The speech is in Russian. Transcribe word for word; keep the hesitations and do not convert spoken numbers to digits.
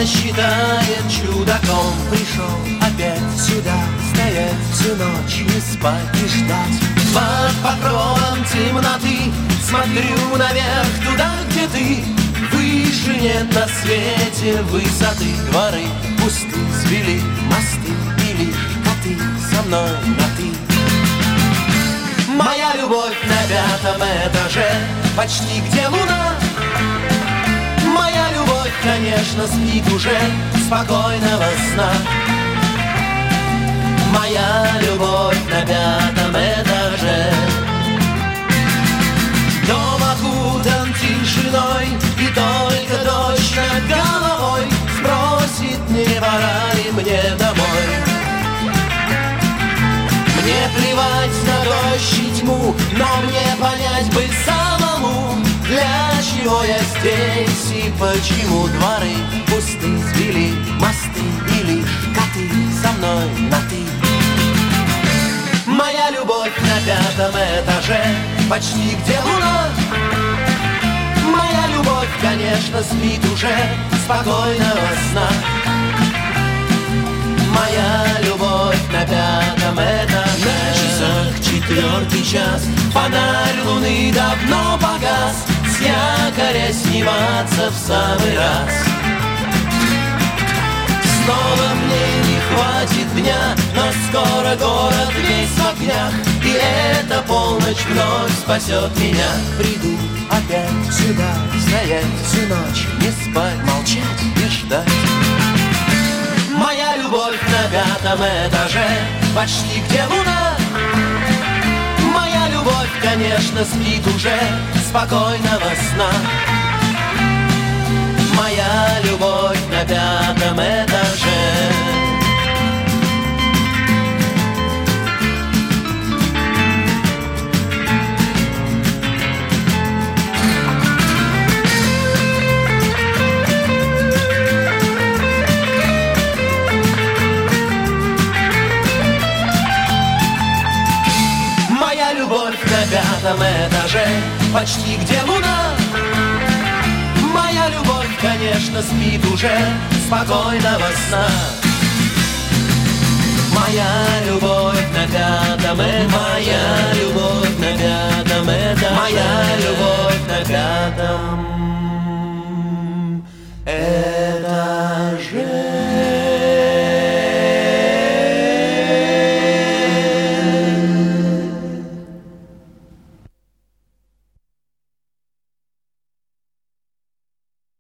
считает чудаком. Пришел опять сюда, стоять всю ночь, не спать и ждать. Под покровом темноты смотрю наверх, туда, где ты. Выше нет на свете высоты. Дворы пусты, свели мосты, и лишь коты со мной на ты. Моя любовь на пятом этаже, почти где луна. Моя любовь, конечно, спит уже, спокойного сна. Моя любовь на пятом этаже. Дом окутан тишиной, и только дождь над головой спросит, не пора ли мне домой. Мне плевать на дождь и тьму, но мне понять бы самому, для чего я здесь и почему. Дворы пусты, свели мосты, и лишь коты со мной на ты. Моя любовь на пятом этаже, почти где луна. Моя любовь, конечно, спит уже, спокойного сна. Моя любовь на пятом этаже. На часах четвертый час, фонарь луны давно погас. С якоря сниматься в самый раз. Снова мне не хватит дня, но скоро город весь в огнях, и эта полночь вновь спасет меня. Приду опять сюда, стоять всю ночь, не спать, молчать и ждать. Моя любовь на пятом этаже, почти где луна. Моя любовь, конечно, спит уже, спокойного сна. Моя любовь на пятом этаже. Моя любовь на пятом этаже, почти где луна. Моя любовь, конечно, спит уже, спокойного сна. Моя любовь на пятом этаже. Моя любовь на пятом этаже. Моя любовь на пятом этаже.